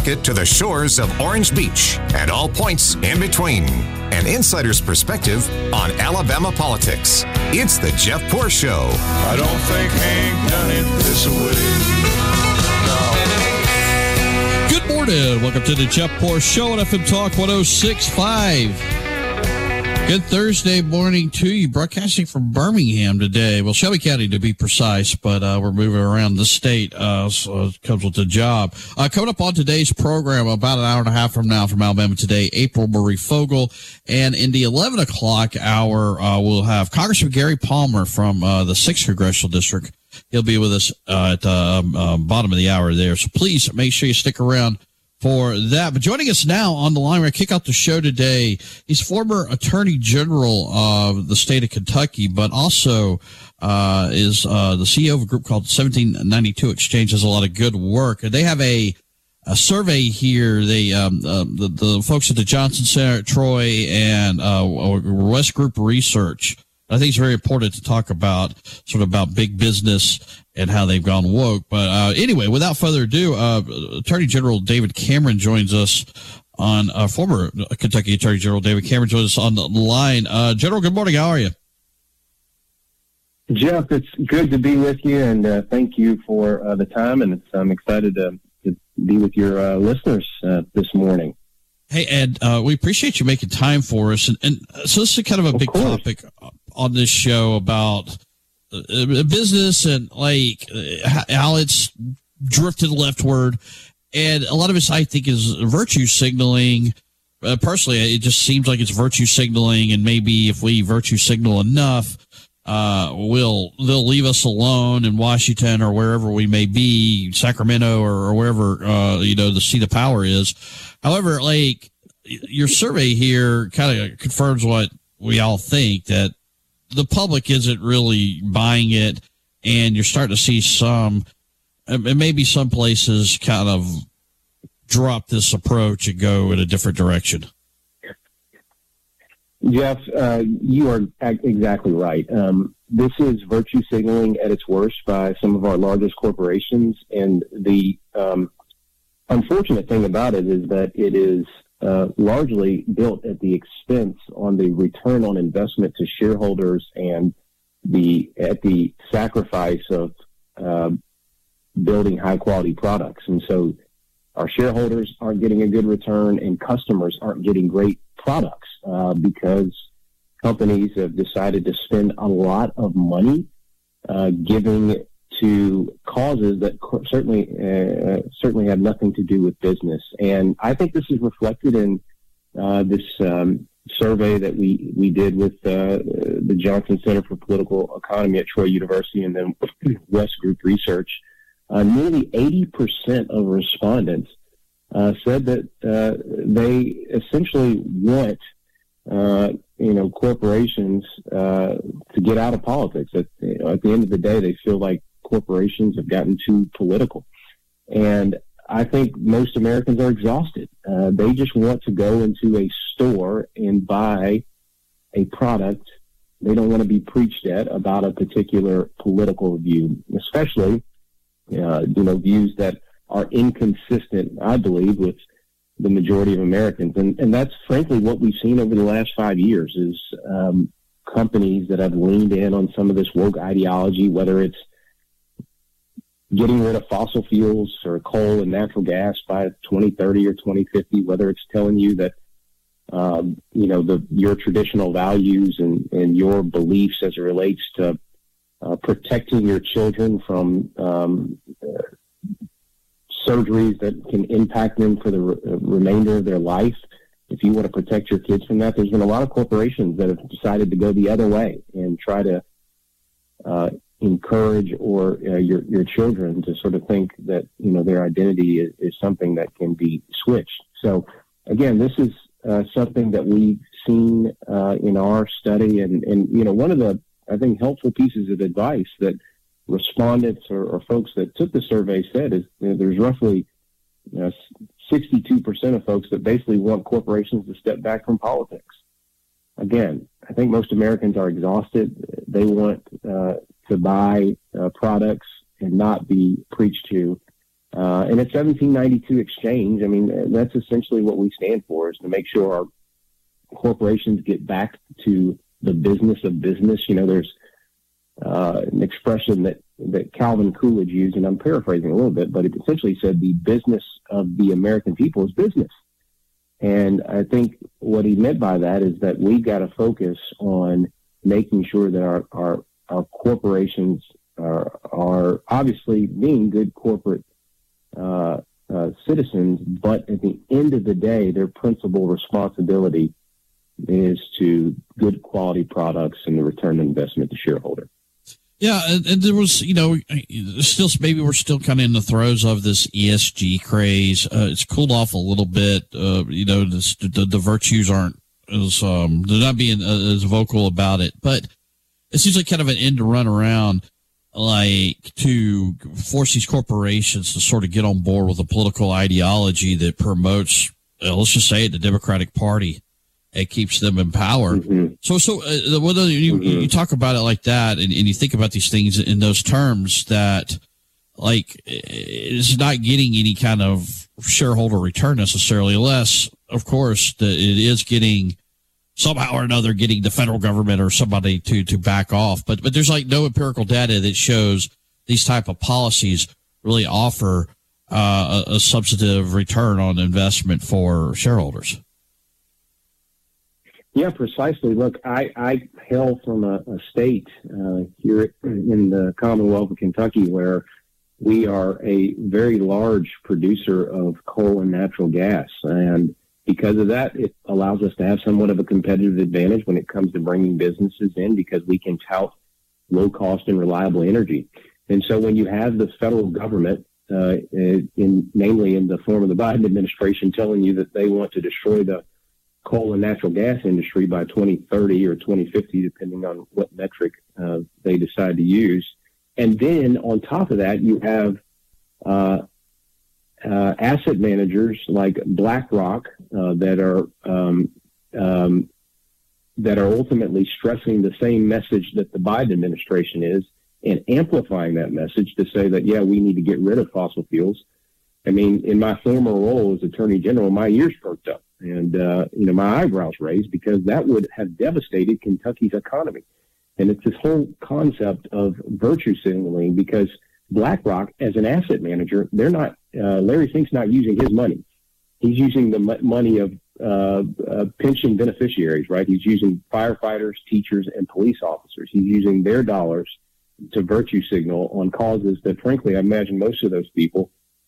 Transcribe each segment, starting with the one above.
Pawtucket to the shores of Orange Beach and all points in between. An insider's perspective on Alabama politics. It's the Jeff Poor Show. I don't think Hank done it this way. No. Good morning. Welcome to the Jeff Poor Show on FM Talk 106.5. Good Thursday morning to you. Broadcasting from Birmingham today. Well, Shelby County to be precise, but we're moving around the state, so it comes with the job. Coming up on today's program, about an hour and a half from now from Alabama Today, April Marie Fogle. And in the 11 o'clock hour, we'll have Congressman Gary Palmer from the 6th Congressional District. He'll be with us at the bottom of the hour there. So please make sure you stick around for that. But joining us now on the line, we're going to kick out the show today. He's former Attorney General of the state of Kentucky, but also is the CEO of a group called 1792 Exchange. Does a lot of good work. And they have a survey here. They the folks at the Johnson Center at Troy and West Group Research. I think it's very important to talk about about big business and how they've gone woke. But anyway, without further ado, Attorney General David Cameron joins us on former Kentucky Attorney General David Cameron joins us on the line. General, good morning. How are you? Jeff, it's good to be with you, and thank you for the time. And I'm excited to be with your listeners this morning. Hey, Ed, we appreciate you making time for us. And so this is kind of a big topic on this show about business and how it's drifted leftward. And a lot of it, I think, is virtue signaling. Personally, it just seems like it's virtue signaling. And maybe if we virtue signal enough, they'll leave us alone in Washington or wherever we may be, Sacramento or wherever, the seat of power is. However, your survey here kind of confirms what we all think, that the public isn't really buying it, and you're starting to see maybe some places kind of drop this approach and go in a different direction. Jeff, you are exactly right. This is virtue signaling at its worst by some of our largest corporations, and the unfortunate thing about it is that it is largely built at the expense on the return on investment to shareholders and at the sacrifice of building high quality products. And so our shareholders aren't getting a good return, and customers aren't getting great products because companies have decided to spend a lot of money giving to causes that certainly have nothing to do with business. And I think this is reflected in this survey that we did with the Johnson Center for Political Economy at Troy University and then West Group Research. Nearly 80% of respondents said that they essentially want corporations to get out of politics. At the end of the day, they feel like corporations have gotten too political. And I think most Americans are exhausted. They just want to go into a store and buy a product. They don't want to be preached at about a particular political view, especially, views that are inconsistent, I believe, with the majority of Americans. And that's frankly what we've seen over the last 5 years is companies that have leaned in on some of this woke ideology, whether it's getting rid of fossil fuels or coal and natural gas by 2030 or 2050, whether it's telling you that, your traditional values and your beliefs as it relates to protecting your children from surgeries that can impact them for the remainder of their life. If you want to protect your kids from that, there's been a lot of corporations that have decided to go the other way and try to encourage your children to sort of think that their identity is something that can be switched. So again, this is something that we've seen in our study, and one of the I think helpful pieces of advice that respondents or folks that took the survey said is there's roughly 62% of folks that basically want corporations to step back from politics. Again, I think most Americans are exhausted. They want to buy products and not be preached to And at 1792 Exchange, I mean, that's essentially what we stand for, is to make sure our corporations get back to the business of business. You know, there's an expression that Calvin Coolidge used, and I'm paraphrasing a little bit, but it essentially said the business of the American people is business. And I think what he meant by that is that we've got to focus on making sure that our corporations are obviously being good corporate citizens, but at the end of the day, their principal responsibility is to good quality products and the return on investment to shareholder. Yeah, and there was, you know, still maybe we're still kind of in the throes of this ESG craze. It's cooled off a little bit. You know, the virtues aren't as they're not being as vocal about it, but it seems like kind of an end to run around, like to force these corporations to sort of get on board with a political ideology that promotes, let's just say it, the Democratic Party. It keeps them in power. Mm-hmm. So whether you talk about it like that, and you think about these things in those terms, that like it's not getting any kind of shareholder return necessarily, unless, of course, that it is getting somehow or another getting the federal government or somebody to back off. But there's like no empirical data that shows these type of policies really offer a substantive return on investment for shareholders. Yeah, precisely. Look, I hail from a state here in the Commonwealth of Kentucky where we are a very large producer of coal and natural gas. And because of that, it allows us to have somewhat of a competitive advantage when it comes to bringing businesses in, because we can tout low cost and reliable energy. And so when you have the federal government, namely in the form of the Biden administration, telling you that they want to destroy the coal and natural gas industry by 2030 or 2050, depending on what metric they decide to use. And then on top of that, you have asset managers like BlackRock that are ultimately stressing the same message that the Biden administration is, and amplifying that message to say that, yeah, we need to get rid of fossil fuels. I mean, in my former role as Attorney General, my ears perked up and, my eyebrows raised, because that would have devastated Kentucky's economy. And it's this whole concept of virtue signaling, because BlackRock, as an asset manager, they're not, Larry Fink's not using his money. He's using the money of pension beneficiaries, right? He's using firefighters, teachers, and police officers. He's using their dollars to virtue signal on causes that, frankly, I imagine most of those people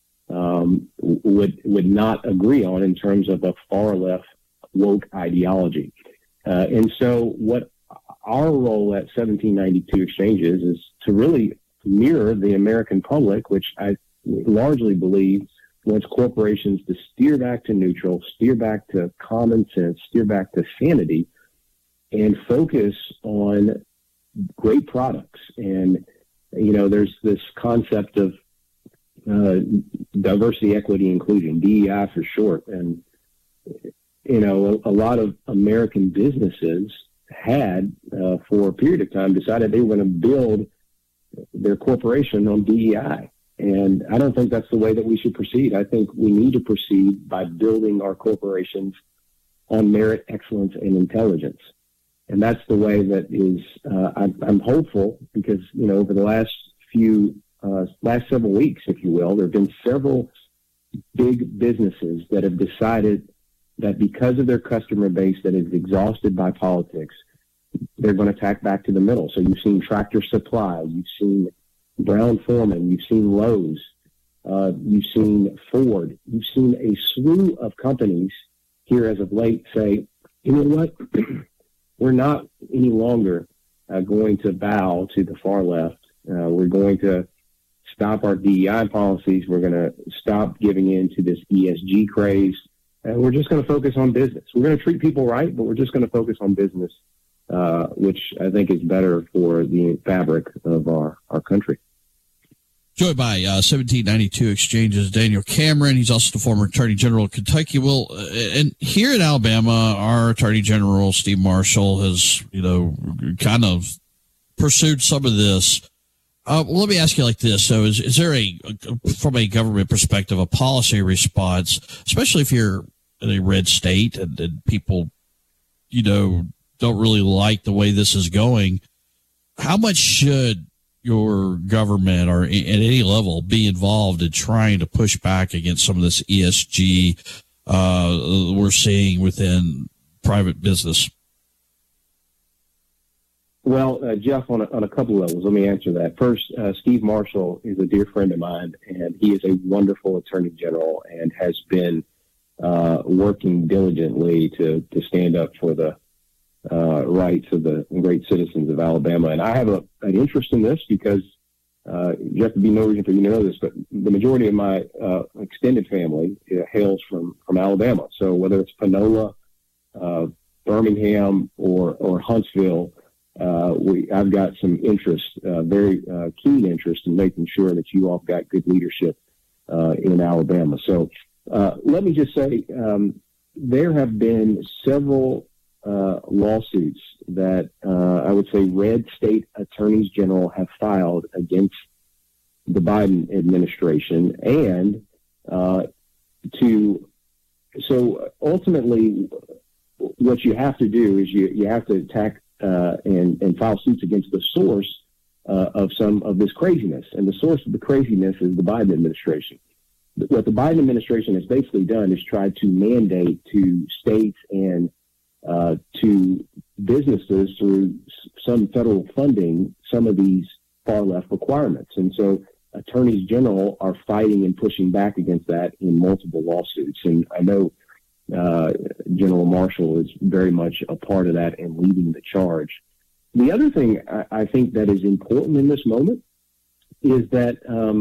would not agree on in terms of a far left woke ideology. And so what our role at 1792 Exchange is to really mirror the American public, which I largely believe wants corporations to steer back to neutral, steer back to common sense, steer back to sanity, and focus on great products. And, there's this concept of diversity, equity, inclusion, DEI for short. And, a lot of American businesses had, for a period of time, decided they were going to build their corporation on DEI. And I don't think that's the way that we should proceed. I think we need to proceed by building our corporations on merit, excellence, and intelligence. And that's the way that is, I'm hopeful, because, over the last several weeks, if you will, there have been several big businesses that have decided that because of their customer base that is exhausted by politics, they're going to tack back to the middle. So you've seen Tractor Supply, you've seen Brown-Forman, you've seen Lowe's, you've seen Ford, you've seen a slew of companies here as of late say, you know what, we're not any longer going to bow to the far left. We're going to stop our DEI policies. We're going to stop giving in to this ESG craze. And we're just going to focus on business. We're going to treat people right, but we're just going to focus on business, which I think is better for the fabric of our country. Joined by 1792 Exchange's Daniel Cameron. He's also the former Attorney General of Kentucky. Well, and here in Alabama, our Attorney General, Steve Marshall, has, kind of pursued some of this Well, let me ask you like this. So is there from a government perspective, a policy response, especially if you're in a red state and people, don't really like the way this is going? How much should your government or at any level be involved in trying to push back against some of this ESG we're seeing within private business? Well, Jeff, on a couple of levels, let me answer that. First, Steve Marshall is a dear friend of mine, and he is a wonderful attorney general and has been working diligently to stand up for the rights of the great citizens of Alabama. And I have an interest in this because, Jeff, would be no reason for you to know this, but the majority of my extended family hails from Alabama. So whether it's Panola, Birmingham, or Huntsville, I've got some interest, very keen interest in making sure that you all got good leadership in Alabama. So let me just say there have been several lawsuits that I would say red state attorneys general have filed against the Biden administration, and so ultimately what you have to do is you have to attack and file suits against the source of some of this craziness. And the source of the craziness is the Biden administration. What the Biden administration has basically done is tried to mandate to states and to businesses through some federal funding some of these far-left requirements. And so attorneys general are fighting and pushing back against that in multiple lawsuits. And I know General Marshall is very much a part of that and leading the charge. The other thing I think that is important in this moment is that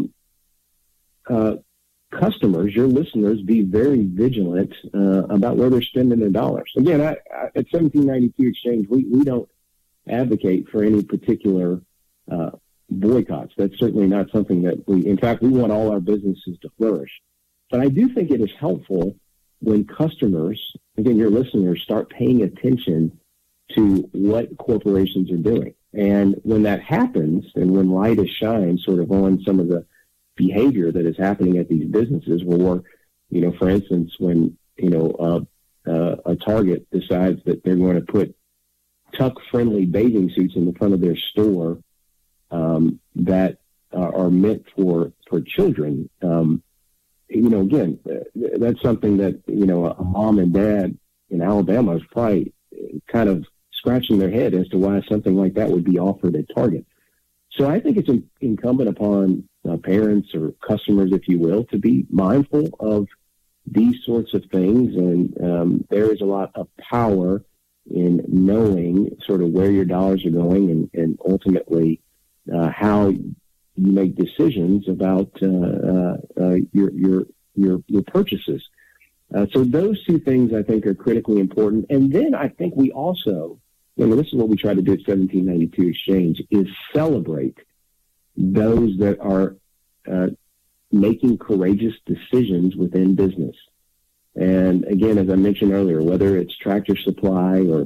customers, your listeners, be very vigilant about where they're spending their dollars. Again, at 1792 Exchange, we don't advocate for any particular boycotts. That's certainly not something that in fact, we want all our businesses to flourish. But I do think it is helpful when customers, again, your listeners, start paying attention to what corporations are doing. And when that happens, and when light is shined sort of on some of the behavior that is happening at these businesses, or, for instance, when, a Target decides that they're going to put tuck-friendly bathing suits in the front of their store that are meant for children, again, that's something that, a mom and dad in Alabama is probably kind of scratching their head as to why something like that would be offered at Target. So I think it's incumbent upon parents or customers, if you will, to be mindful of these sorts of things. And there is a lot of power in knowing sort of where your dollars are going and ultimately how you make decisions about your purchases. So those two things I think are critically important. And then I think we also, this is what we try to do at 1792 Exchange, is celebrate those that are making courageous decisions within business. And again, as I mentioned earlier, whether it's Tractor Supply or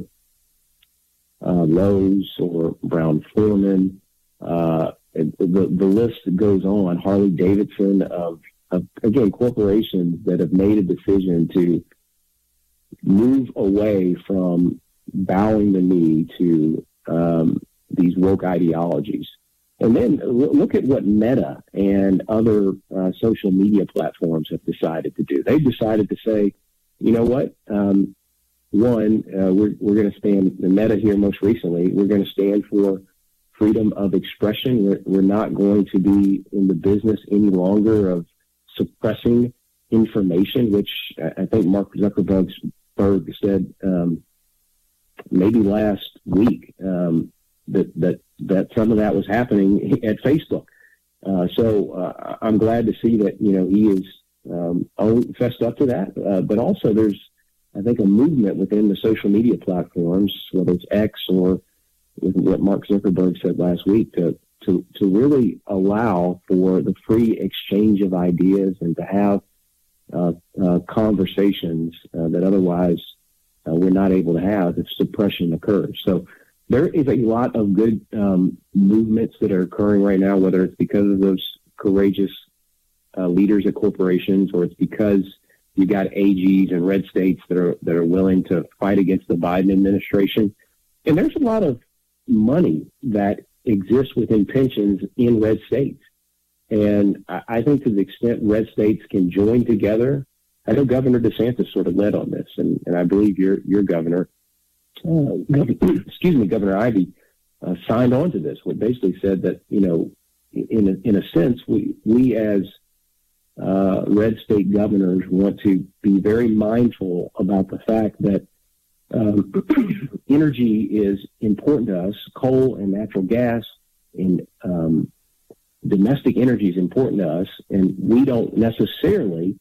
Lowe's or Brown-Forman, the list goes on, Harley Davidson, of again, corporations that have made a decision to move away from bowing the knee to these woke ideologies. And then look at what Meta and other social media platforms have decided to do. They've decided to say, you know what, we're going to stand, the Meta here most recently, we're going to stand for freedom of expression. We're not going to be in the business any longer of suppressing information, which I think Mark Zuckerberg said maybe last week that some of that was happening at Facebook. So I'm glad to see that he is fessed up to that. But also there's, I think, a movement within the social media platforms, whether it's X or what Mark Zuckerberg said last week, to really allow for the free exchange of ideas and to have conversations that otherwise we're not able to have if suppression occurs. So there is a lot of good movements that are occurring right now, whether it's because of those courageous leaders at corporations, or it's because you got AGs in red states that are willing to fight against the Biden administration. And there's a lot of money that exists within pensions in red states. And I think to the extent red states can join together, I know Governor DeSantis sort of led on this, and I believe your governor, Governor Ivey, signed on to this, what basically said that, in a sense, we as red state governors want to be very mindful about the fact that energy is important to us. Coal and natural gas and domestic energy is important to us, and we don't necessarily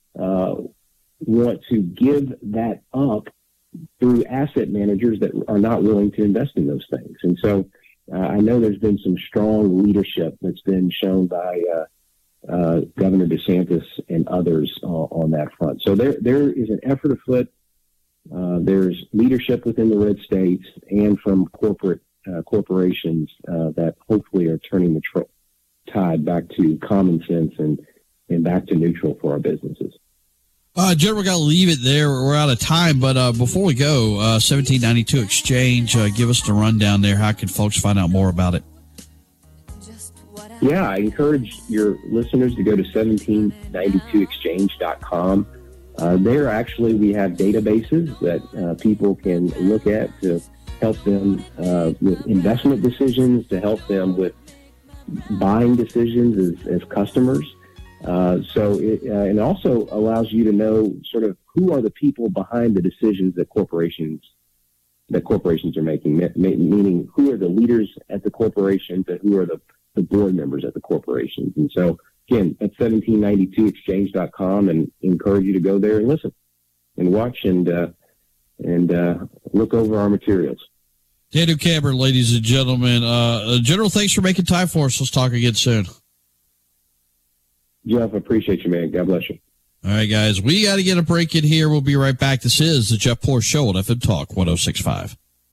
want to give that up through asset managers that are not willing to invest in those things. And so I know there's been some strong leadership that's been shown by Governor DeSantis and others on that front. So there is an effort afoot. There's leadership within the red states and from corporations that hopefully are turning the tide back to common sense and back to neutral for our businesses. General, we're going to leave it there. We're out of time. But before we go, 1792 Exchange, give us the rundown there. How can folks find out more about it? Yeah, I encourage your listeners to go to 1792exchange.com. There, actually, we have databases that people can look at to help them with investment decisions, to help them with buying decisions as customers. So it also allows you to know sort of who are the people behind the decisions that corporations are making, meaning who are the leaders at the corporations and who are the board members at the corporations. And so, again, at 1792exchange.com, and encourage you to go there and listen and watch and look over our materials. Daniel Cameron, ladies and gentlemen. General, thanks for making time for us. Let's talk again soon. Jeff, I appreciate you, man. God bless you. All right, guys, we got to get a break in here. We'll be right back. This is the Jeff Poor Show on FM Talk 106.5.